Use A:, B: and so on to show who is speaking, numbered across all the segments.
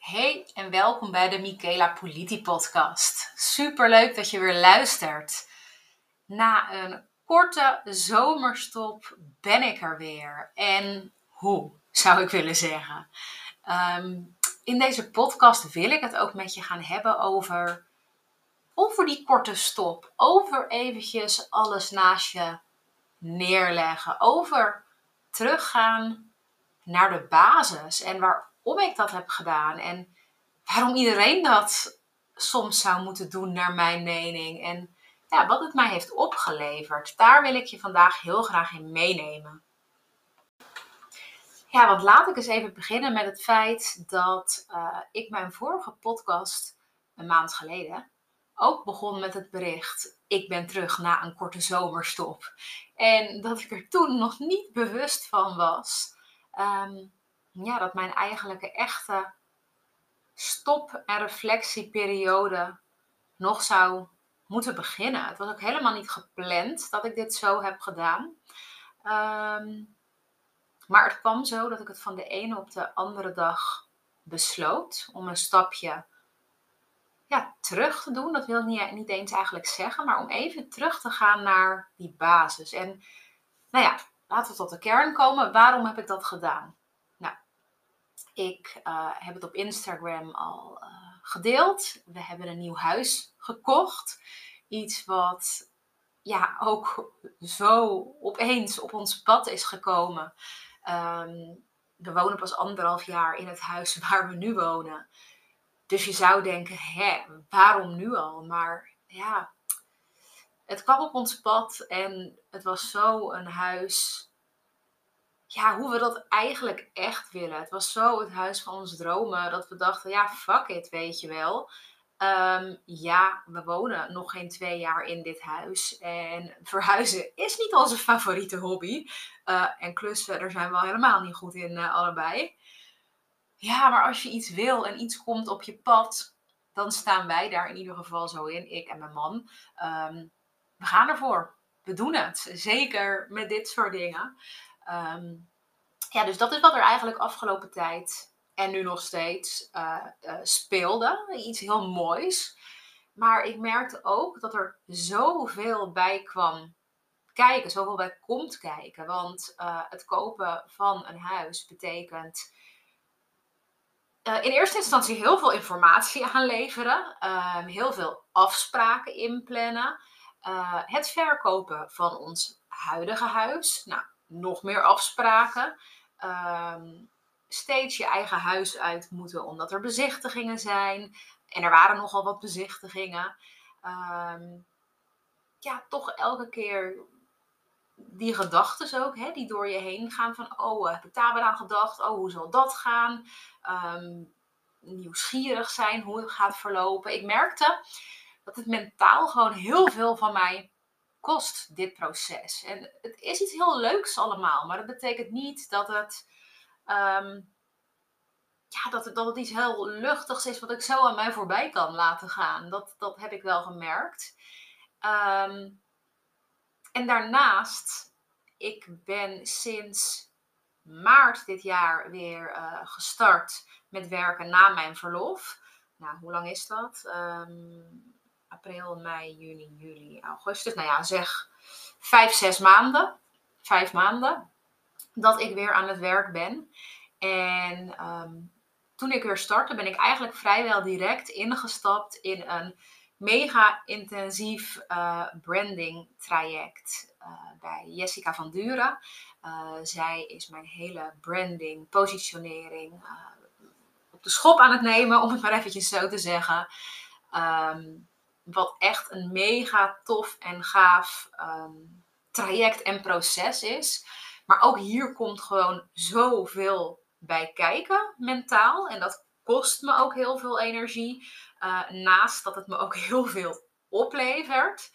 A: Hey en welkom bij de Michaela Politi podcast. Superleuk dat je weer luistert. Na een korte zomerstop ben ik er weer. En hoe, zou ik willen zeggen. In deze podcast wil ik het ook met je gaan hebben over die korte stop. Over eventjes alles naast je neerleggen. Over teruggaan naar de basis en waarom ik dat heb gedaan en waarom iedereen dat soms zou moeten doen naar mijn mening en ja, wat het mij heeft opgeleverd. Daar wil ik je vandaag heel graag in meenemen. Ja, want laat ik eens even beginnen met het feit dat ik mijn vorige podcast een maand geleden ook begon met het bericht: ik ben terug na een korte zomerstop. En dat ik er toen nog niet bewust van was dat mijn eigenlijke echte stop- en reflectieperiode nog zou moeten beginnen. Het was ook helemaal niet gepland dat ik dit zo heb gedaan. Maar het kwam zo dat ik het van de ene op de andere dag besloot om een stapje terug te doen. Dat wil ik niet eens eigenlijk zeggen, maar om even terug te gaan naar die basis. En laten we tot de kern komen. Waarom heb ik dat gedaan? Nou, ik heb het op Instagram al gedeeld. We hebben een nieuw huis gekocht. Iets wat ook zo opeens op ons pad is gekomen. We wonen pas 1,5 jaar in het huis waar we nu wonen. Dus je zou denken, waarom nu al? Maar ja, het kwam op ons pad en het was zo een huis. Ja, hoe we dat eigenlijk echt willen. Het was zo het huis van onze dromen dat we dachten, fuck it, weet je wel. We wonen nog geen 2 jaar in dit huis. En verhuizen is niet onze favoriete hobby. En klussen, daar zijn we al helemaal niet goed in, allebei. Ja, maar als je iets wil en iets komt op je pad, dan staan wij daar in ieder geval zo in, ik en mijn man. We gaan ervoor. We doen het. Zeker met dit soort dingen. Dus dat is wat er eigenlijk afgelopen tijd en nu nog steeds speelde. Iets heel moois. Maar ik merkte ook dat er zoveel bij kwam kijken, zoveel bij komt kijken. Want het kopen van een huis betekent in eerste instantie heel veel informatie aanleveren. Heel veel afspraken inplannen. Het verkopen van ons huidige huis. Nou, nog meer afspraken. Steeds je eigen huis uit moeten omdat er bezichtigingen zijn. En er waren nogal wat bezichtigingen. Toch elke keer die gedachten ook, die door je heen gaan van, heb ik daar weer aan gedacht? Oh, hoe zal dat gaan? Nieuwsgierig zijn hoe het gaat verlopen. Ik merkte dat het mentaal gewoon heel veel van mij kost, dit proces. En het is iets heel leuks allemaal, maar dat betekent niet dat het dat het iets heel luchtigs is wat ik zo aan mij voorbij kan laten gaan. Dat heb ik wel gemerkt. En daarnaast, ik ben sinds maart dit jaar weer gestart met werken na mijn verlof. Nou, hoe lang is dat? April, mei, juni, juli, augustus. Zeg 5 maanden. 5 maanden dat ik weer aan het werk ben. En toen ik weer startte, ben ik eigenlijk vrijwel direct ingestapt in een mega intensief branding traject bij Jessica van Duren. Zij is mijn hele branding, positionering op de schop aan het nemen, om het maar eventjes zo te zeggen. Wat echt een mega tof en gaaf traject en proces is. Maar ook hier komt gewoon zoveel bij kijken, mentaal. En dat kost me ook heel veel energie. Naast dat het me ook heel veel oplevert.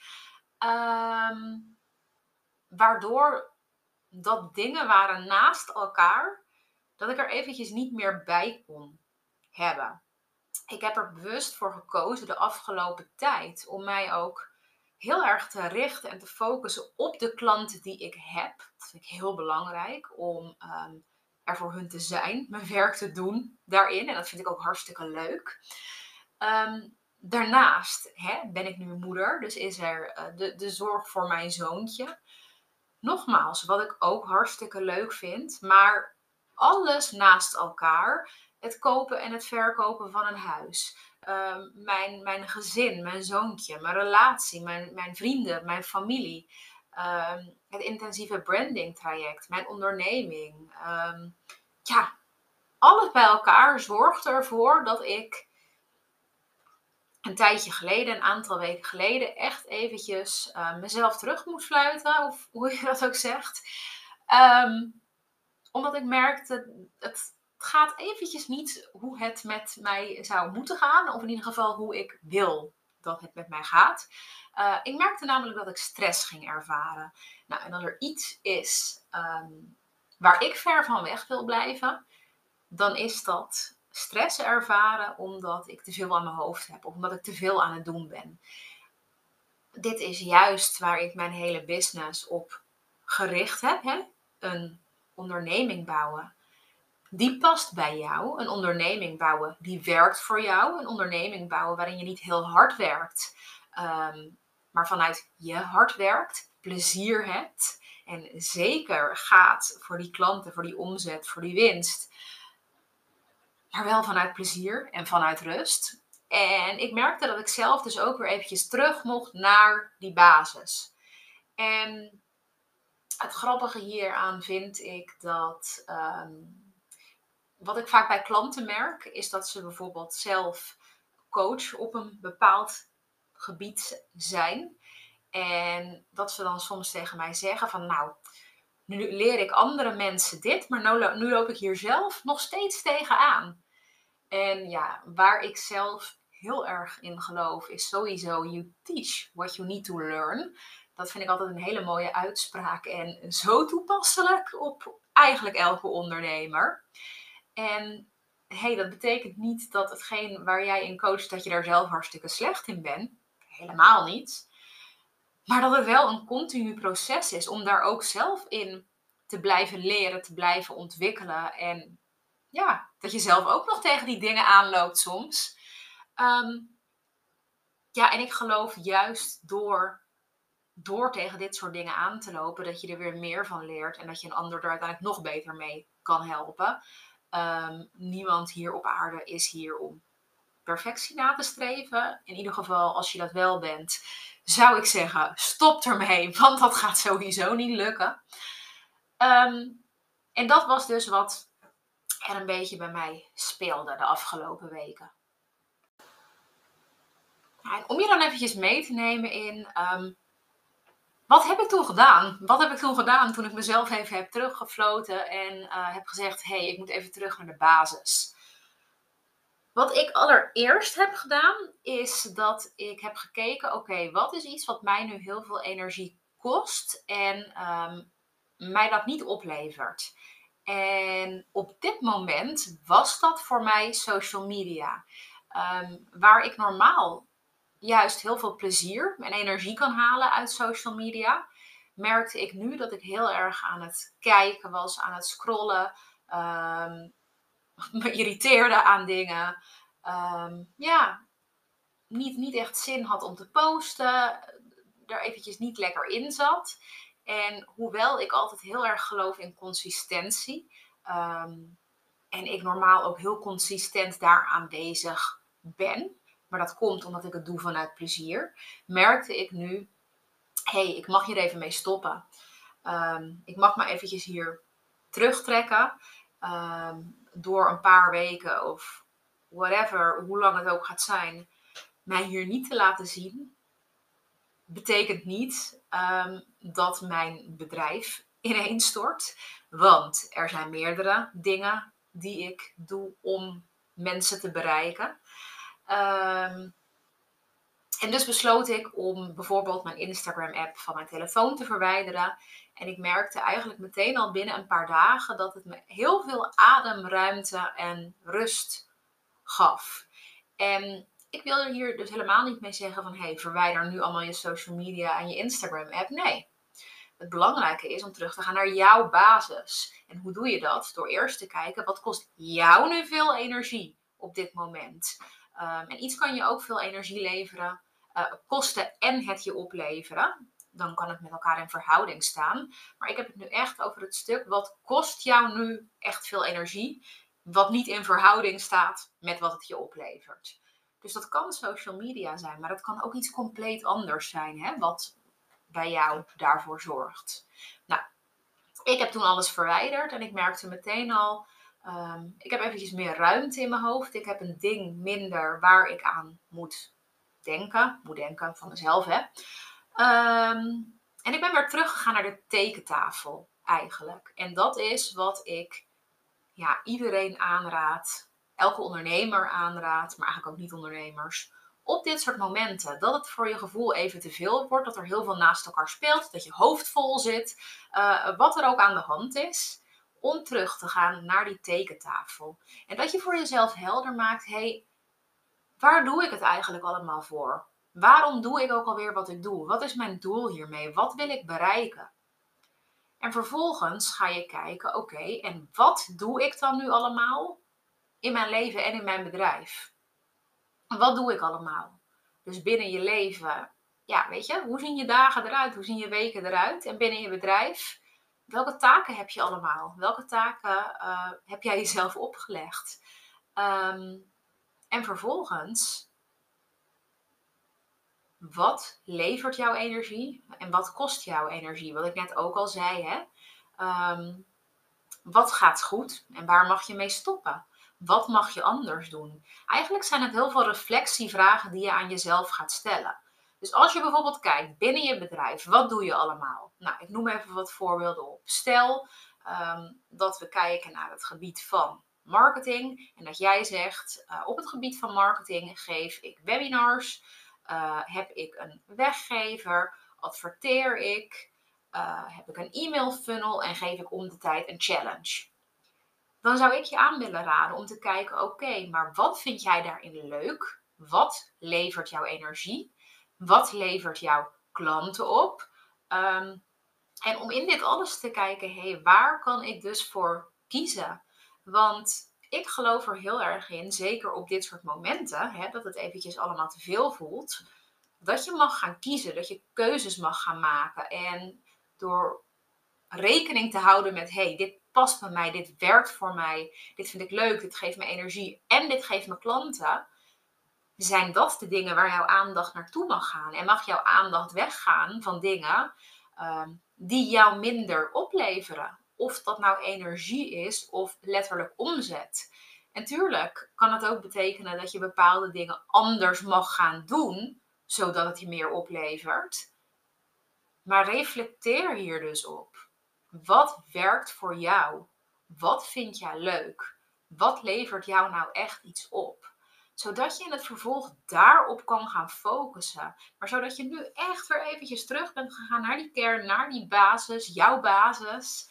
A: Waardoor dat dingen waren naast elkaar, dat ik er eventjes niet meer bij kon hebben. Ik heb er bewust voor gekozen de afgelopen tijd om mij ook heel erg te richten en te focussen op de klanten die ik heb. Dat vind ik heel belangrijk, om er voor hun te zijn, mijn werk te doen daarin. En dat vind ik ook hartstikke leuk. Daarnaast ben ik nu moeder, dus is er de zorg voor mijn zoontje. Nogmaals, wat ik ook hartstikke leuk vind, maar alles naast elkaar. Het kopen en het verkopen van een huis. Mijn gezin, mijn zoontje, mijn relatie, mijn vrienden, mijn familie. Het intensieve branding traject, mijn onderneming. Ja, alles bij elkaar zorgt ervoor dat ik een tijdje geleden, een aantal weken geleden, echt eventjes mezelf terug moet fluiten, of hoe je dat ook zegt. Omdat ik merkte, het gaat eventjes niet hoe het met mij zou moeten gaan, of in ieder geval hoe ik wil dat het met mij gaat. Ik merkte namelijk dat ik stress ging ervaren. Nou, en als er iets is waar ik ver van weg wil blijven, dan is dat stress ervaren omdat ik te veel aan mijn hoofd heb of omdat ik te veel aan het doen ben. Dit is juist waar ik mijn hele business op gericht heb. Een onderneming bouwen, die past bij jou. Een onderneming bouwen, die werkt voor jou. Een onderneming bouwen waarin je niet heel hard werkt, maar vanuit je hart werkt, plezier hebt en zeker gaat voor die klanten, voor die omzet, voor die winst. Maar wel vanuit plezier en vanuit rust. En ik merkte dat ik zelf dus ook weer eventjes terug mocht naar die basis. En het grappige hieraan vind ik dat wat ik vaak bij klanten merk, is dat ze bijvoorbeeld zelf coach op een bepaald gebied zijn. En dat ze dan soms tegen mij zeggen van nou, nu leer ik andere mensen dit, maar nu loop ik hier zelf nog steeds tegenaan. En ja, waar ik zelf heel erg in geloof is sowieso you teach what you need to learn. Dat vind ik altijd een hele mooie uitspraak en zo toepasselijk op eigenlijk elke ondernemer. En dat betekent niet dat hetgeen waar jij in coacht, dat je daar zelf hartstikke slecht in bent. Helemaal niet. Maar dat het wel een continu proces is om daar ook zelf in te blijven leren, te blijven ontwikkelen. En ja, dat je zelf ook nog tegen die dingen aanloopt soms. En ik geloof juist door tegen dit soort dingen aan te lopen, dat je er weer meer van leert en dat je een ander er uiteindelijk nog beter mee kan helpen. Niemand hier op aarde is hier om perfectie na te streven. In ieder geval, als je dat wel bent, zou ik zeggen, stop ermee, want dat gaat sowieso niet lukken. En dat was dus wat er een beetje bij mij speelde de afgelopen weken. En om je dan eventjes mee te nemen in, wat heb ik toen gedaan? Wat heb ik toen gedaan toen ik mezelf even heb teruggefloten en heb gezegd, ik moet even terug naar de basis. Wat ik allereerst heb gedaan, is dat ik heb gekeken, oké, wat is iets wat mij nu heel veel energie kost en mij dat niet oplevert? En op dit moment was dat voor mij social media. Waar ik normaal juist heel veel plezier en energie kan halen uit social media, merkte ik nu dat ik heel erg aan het kijken was, aan het scrollen, me irriteerde aan dingen. Niet echt zin had om te posten, er eventjes niet lekker in zat. En hoewel ik altijd heel erg geloof in consistentie, en ik normaal ook heel consistent daar aanwezig ben, maar dat komt omdat ik het doe vanuit plezier, merkte ik nu, ik mag hier even mee stoppen. Ik mag me eventjes hier terugtrekken, door een paar weken of whatever, hoe lang het ook gaat zijn, mij hier niet te laten zien. Betekent niet dat mijn bedrijf ineenstort, want er zijn meerdere dingen die ik doe om mensen te bereiken. En dus besloot ik om bijvoorbeeld mijn Instagram-app van mijn telefoon te verwijderen. En ik merkte eigenlijk meteen al binnen een paar dagen dat het me heel veel ademruimte en rust gaf. En ik wil er hier dus helemaal niet mee zeggen van verwijder nu allemaal je social media en je Instagram-app. Nee, het belangrijke is om terug te gaan naar jouw basis. En hoe doe je dat? Door eerst te kijken, wat kost jou nu veel energie op dit moment? En iets kan je ook veel energie leveren, kosten en het je opleveren. Dan kan het met elkaar in verhouding staan. Maar ik heb het nu echt over het stuk, wat kost jou nu echt veel energie? Wat niet in verhouding staat met wat het je oplevert. Dus dat kan social media zijn, maar dat kan ook iets compleet anders zijn, hè, wat bij jou daarvoor zorgt. Nou, ik heb toen alles verwijderd en ik merkte meteen al, ik heb eventjes meer ruimte in mijn hoofd. Ik heb een ding minder waar ik aan moet denken van mezelf, hè. En ik ben weer teruggegaan naar de tekentafel eigenlijk. En dat is wat ik iedereen aanraad, elke ondernemer aanraad, maar eigenlijk ook niet-ondernemers, op dit soort momenten. Dat het voor je gevoel even te veel wordt, dat er heel veel naast elkaar speelt, dat je hoofd vol zit, wat er ook aan de hand is, om terug te gaan naar die tekentafel. En dat je voor jezelf helder maakt, hey, waar doe ik het eigenlijk allemaal voor? Waarom doe ik ook alweer wat ik doe? Wat is mijn doel hiermee? Wat wil ik bereiken? En vervolgens ga je kijken, oké, en wat doe ik dan nu allemaal in mijn leven en in mijn bedrijf? Wat doe ik allemaal? Dus binnen je leven, weet je, hoe zien je dagen eruit? Hoe zien je weken eruit? En binnen je bedrijf, welke taken heb je allemaal? Welke taken heb jij jezelf opgelegd? En vervolgens, wat levert jouw energie en wat kost jouw energie? Wat ik net ook al zei, hè? Wat gaat goed en waar mag je mee stoppen? Wat mag je anders doen? Eigenlijk zijn het heel veel reflectievragen die je aan jezelf gaat stellen. Dus als je bijvoorbeeld kijkt binnen je bedrijf, wat doe je allemaal? Nou, ik noem even wat voorbeelden op. Stel dat we kijken naar het gebied van marketing en dat jij zegt, op het gebied van marketing geef ik webinars, heb ik een weggever, adverteer ik, heb ik een e-mail funnel en geef ik om de tijd een challenge. Dan zou ik je aan willen raden om te kijken, oké, maar wat vind jij daarin leuk? Wat levert jouw energie? Wat levert jouw klanten op? En om in dit alles te kijken, hey, waar kan ik dus voor kiezen? Want ik geloof er heel erg in, zeker op dit soort momenten, hè, dat het eventjes allemaal te veel voelt, dat je mag gaan kiezen, dat je keuzes mag gaan maken. En door rekening te houden met, hey, dit past bij mij, dit werkt voor mij, dit vind ik leuk, dit geeft me energie en dit geeft me klanten, zijn dat de dingen waar jouw aandacht naartoe mag gaan. En mag jouw aandacht weggaan van dingen die jou minder opleveren. Of dat nou energie is of letterlijk omzet. En tuurlijk kan het ook betekenen dat je bepaalde dingen anders mag gaan doen, zodat het je meer oplevert. Maar reflecteer hier dus op. Wat werkt voor jou? Wat vind jij leuk? Wat levert jou nou echt iets op? Zodat je in het vervolg daarop kan gaan focussen. Maar zodat je nu echt weer eventjes terug bent gegaan naar die kern, naar die basis, jouw basis.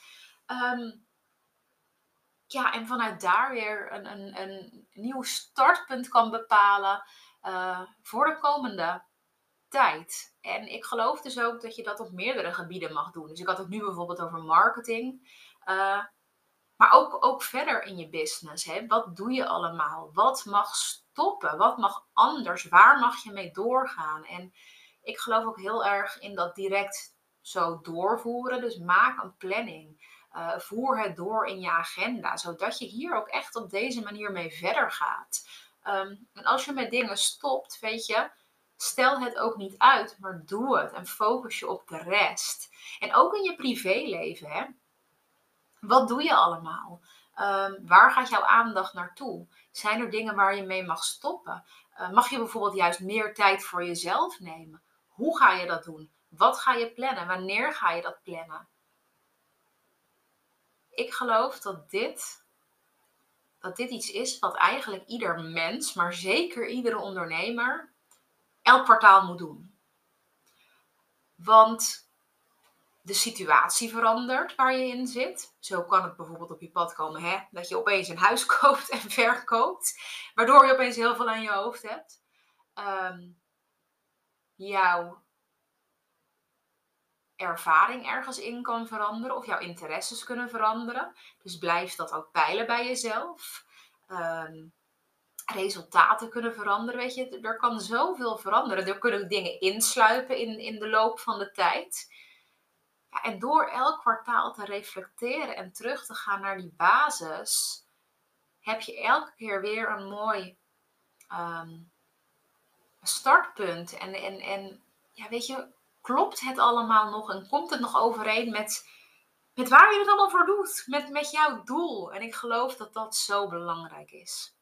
A: En vanuit daar weer een nieuw startpunt kan bepalen voor de komende tijd. En ik geloof dus ook dat je dat op meerdere gebieden mag doen. Dus ik had het nu bijvoorbeeld over marketing. Maar ook verder in je business. Hè? Wat doe je allemaal? Wat mag stoppen? Wat mag anders? Waar mag je mee doorgaan? En ik geloof ook heel erg in dat direct zo doorvoeren. Dus maak een planning. Voer het door in je agenda. Zodat je hier ook echt op deze manier mee verder gaat. En als je met dingen stopt, weet je, stel het ook niet uit, maar doe het. En focus je op de rest. En ook in je privéleven, hè. Wat doe je allemaal? Waar gaat jouw aandacht naartoe? Zijn er dingen waar je mee mag stoppen? Mag je bijvoorbeeld juist meer tijd voor jezelf nemen? Hoe ga je dat doen? Wat ga je plannen? Wanneer ga je dat plannen? Ik geloof dat dit iets is wat eigenlijk ieder mens, maar zeker iedere ondernemer, elk kwartaal moet doen. Want de situatie verandert waar je in zit. Zo kan het bijvoorbeeld op je pad komen, hè? Dat je opeens een huis koopt en verkoopt. Waardoor je opeens heel veel aan je hoofd hebt. Jouw ervaring ergens in kan veranderen of jouw interesses kunnen veranderen. Dus blijf dat ook peilen bij jezelf. Resultaten kunnen veranderen, weet je. Er kan zoveel veranderen. Er kunnen dingen insluipen in de loop van de tijd. Ja, en door elk kwartaal te reflecteren en terug te gaan naar die basis, heb je elke keer weer een mooi startpunt. En ja, weet je, klopt het allemaal nog en komt het nog overeen met waar je het allemaal voor doet, met jouw doel. En ik geloof dat dat zo belangrijk is.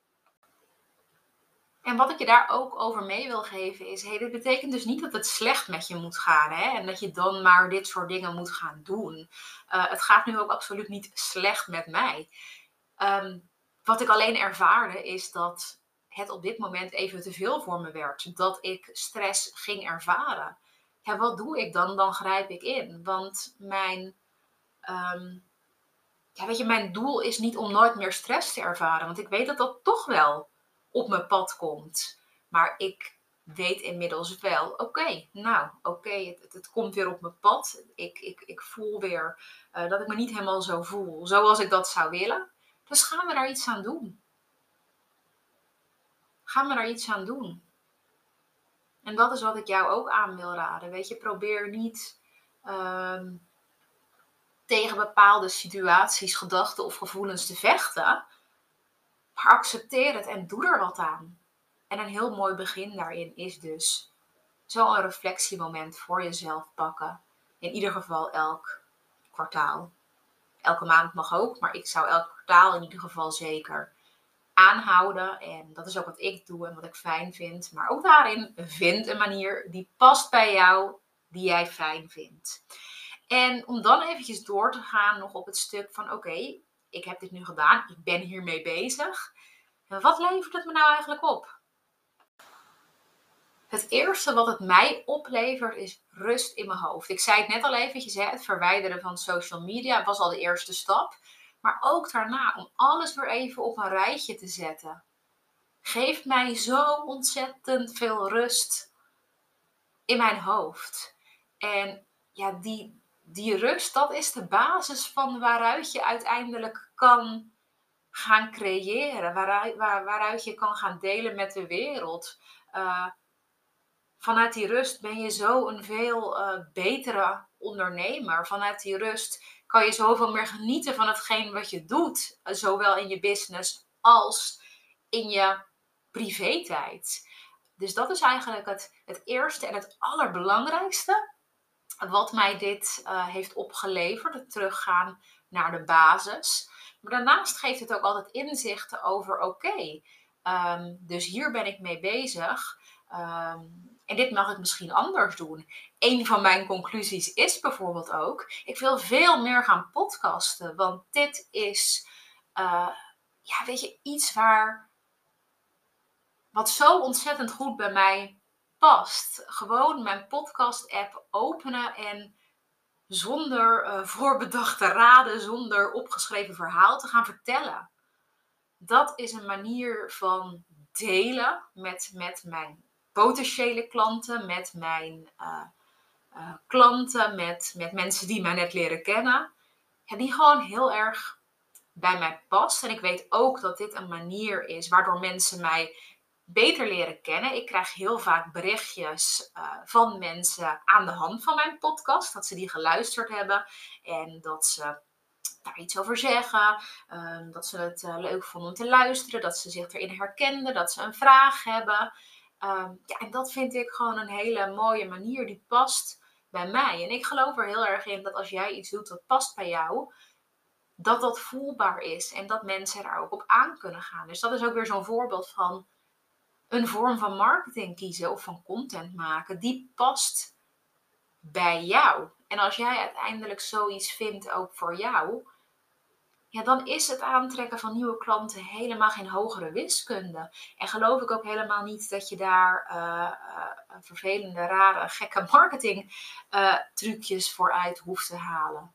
A: En wat ik je daar ook over mee wil geven is, dit betekent dus niet dat het slecht met je moet gaan, hè? En dat je dan maar dit soort dingen moet gaan doen. Het gaat nu ook absoluut niet slecht met mij. Wat ik alleen ervaarde is dat het op dit moment even te veel voor me werd. Dat ik stress ging ervaren. Ja, wat doe ik dan? Dan grijp ik in. Want mijn doel is niet om nooit meer stress te ervaren. Want ik weet dat dat toch wel op mijn pad komt. Maar ik weet inmiddels wel, het komt weer op mijn pad. Ik voel weer dat ik me niet helemaal zo voel zoals ik dat zou willen. Dus gaan we daar iets aan doen. En dat is wat ik jou ook aan wil raden. Weet je, probeer niet tegen bepaalde situaties, gedachten of gevoelens te vechten. Maar accepteer het en doe er wat aan. En een heel mooi begin daarin is dus zo'n reflectiemoment voor jezelf pakken. In ieder geval elk kwartaal. Elke maand mag ook, maar ik zou elk kwartaal in ieder geval zeker aanhouden. En dat is ook wat ik doe en wat ik fijn vind. Maar ook daarin vind een manier die past bij jou, die jij fijn vindt. En om dan eventjes door te gaan nog op het stuk van oké, ik heb dit nu gedaan, ik ben hiermee bezig. En wat levert het me nou eigenlijk op? Het eerste wat het mij oplevert is rust in mijn hoofd. Ik zei het net al eventjes, het verwijderen van social media was al de eerste stap. Maar ook daarna, om alles weer even op een rijtje te zetten, geeft mij zo ontzettend veel rust in mijn hoofd. En ja, die rust, dat is de basis van waaruit je uiteindelijk kan gaan creëren. Waaruit je kan gaan delen met de wereld. Vanuit die rust ben je zo een veel betere ondernemer. Vanuit die rust kan je zoveel meer genieten van hetgeen wat je doet. Zowel in je business als in je privé-tijd. Dus dat is eigenlijk het eerste en het allerbelangrijkste wat mij dit heeft opgeleverd. Het teruggaan naar de basis. Maar daarnaast geeft het ook altijd inzichten over dus hier ben ik mee bezig. En dit mag ik misschien anders doen. Een van mijn conclusies is bijvoorbeeld ook, ik wil veel meer gaan podcasten. Want dit is, iets wat zo ontzettend goed bij mij past. Gewoon mijn podcast-app openen en zonder voorbedachte raden, zonder opgeschreven verhaal te gaan vertellen. Dat is een manier van delen met mijn potentiële klanten, met mijn klanten, met mensen die mij net leren kennen. Ja, die gewoon heel erg bij mij past. En ik weet ook dat dit een manier is waardoor mensen mij beter leren kennen. Ik krijg heel vaak berichtjes van mensen aan de hand van mijn podcast. Dat ze die geluisterd hebben en dat ze daar iets over zeggen. Dat ze het leuk vonden om te luisteren. Dat ze zich erin herkenden. Dat ze een vraag hebben. En dat vind ik gewoon een hele mooie manier. Die past bij mij. En ik geloof er heel erg in dat als jij iets doet wat past bij jou, dat dat voelbaar is. En dat mensen daar ook op aan kunnen gaan. Dus dat is ook weer zo'n voorbeeld van een vorm van marketing kiezen of van content maken. Die past bij jou. En als jij uiteindelijk zoiets vindt ook voor jou, ja, dan is het aantrekken van nieuwe klanten helemaal geen hogere wiskunde. En geloof ik ook helemaal niet dat je daar vervelende, rare, gekke marketing trucjes voor uit hoeft te halen.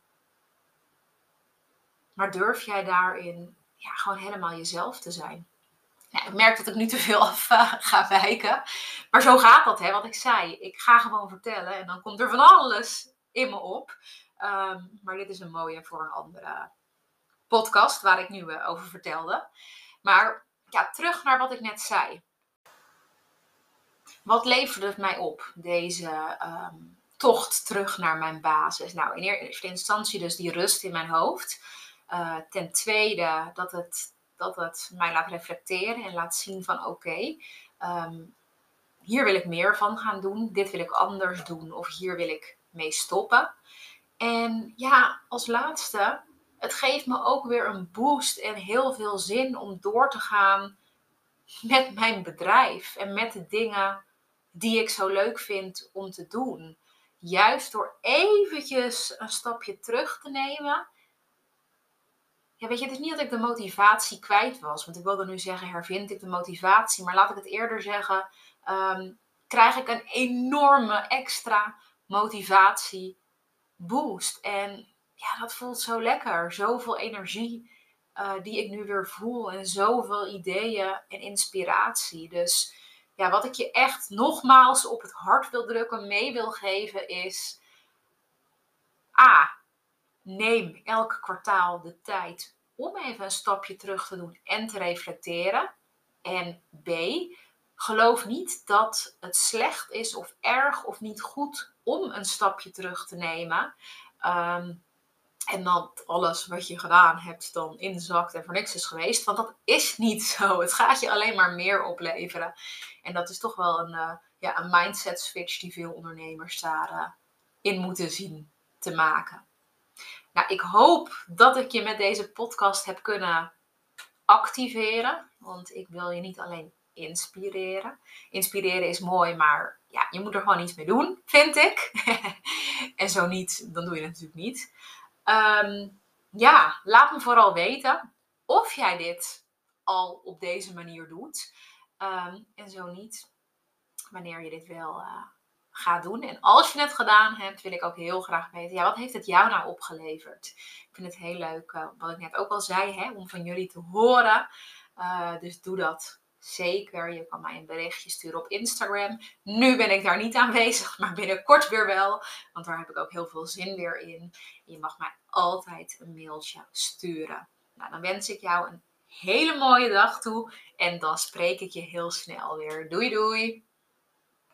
A: Maar durf jij daarin gewoon helemaal jezelf te zijn? Ja, ik merk dat ik nu te veel af ga wijken. Maar zo gaat dat, hè. Wat ik zei. Ik ga gewoon vertellen en dan komt er van alles in me op. Maar dit is een mooie voor een andere podcast waar ik nu over vertelde. Maar ja, terug naar wat ik net zei. Wat leverde het mij op, deze tocht terug naar mijn basis? Nou, in eerste instantie dus die rust in mijn hoofd. Ten tweede dat het mij laat reflecteren en laat zien van oké, hier wil ik meer van gaan doen. Dit wil ik anders doen of hier wil ik mee stoppen. En ja, als laatste, het geeft me ook weer een boost en heel veel zin om door te gaan met mijn bedrijf en met de dingen die ik zo leuk vind om te doen. Juist door eventjes een stapje terug te nemen. Ja, weet je, het is niet dat ik de motivatie kwijt was. Want ik wilde nu zeggen, hervind ik de motivatie. Maar laat ik het eerder zeggen, krijg ik een enorme extra motivatie boost. En ja, dat voelt zo lekker. Zoveel energie die ik nu weer voel. En zoveel ideeën en inspiratie. Dus ja, wat ik je echt nogmaals op het hart wil drukken, mee wil geven is... Neem elk kwartaal de tijd om even een stapje terug te doen en te reflecteren. En B, geloof niet dat het slecht is of erg of niet goed om een stapje terug te nemen. En dat alles wat je gedaan hebt dan inzakt en voor niks is geweest. Want dat is niet zo. Het gaat je alleen maar meer opleveren. En dat is toch wel een mindset switch die veel ondernemers daarin moeten zien te maken. Nou, ik hoop dat ik je met deze podcast heb kunnen activeren. Want ik wil je niet alleen inspireren. Inspireren is mooi, maar ja, je moet er gewoon iets mee doen, vind ik. En zo niet, dan doe je het natuurlijk niet. Laat me vooral weten of jij dit al op deze manier doet. En zo niet, wanneer je dit wel gaat doen. En als je het gedaan hebt, wil ik ook heel graag weten, wat heeft het jou nou opgeleverd? Ik vind het heel leuk, wat ik net ook al zei, om van jullie te horen. Dus doe dat zeker. Je kan mij een berichtje sturen op Instagram. Nu ben ik daar niet aanwezig, maar binnenkort weer wel. Want daar heb ik ook heel veel zin weer in. Je mag mij altijd een mailtje sturen. Nou, dan wens ik jou een hele mooie dag toe. En dan spreek ik je heel snel weer. Doei doei!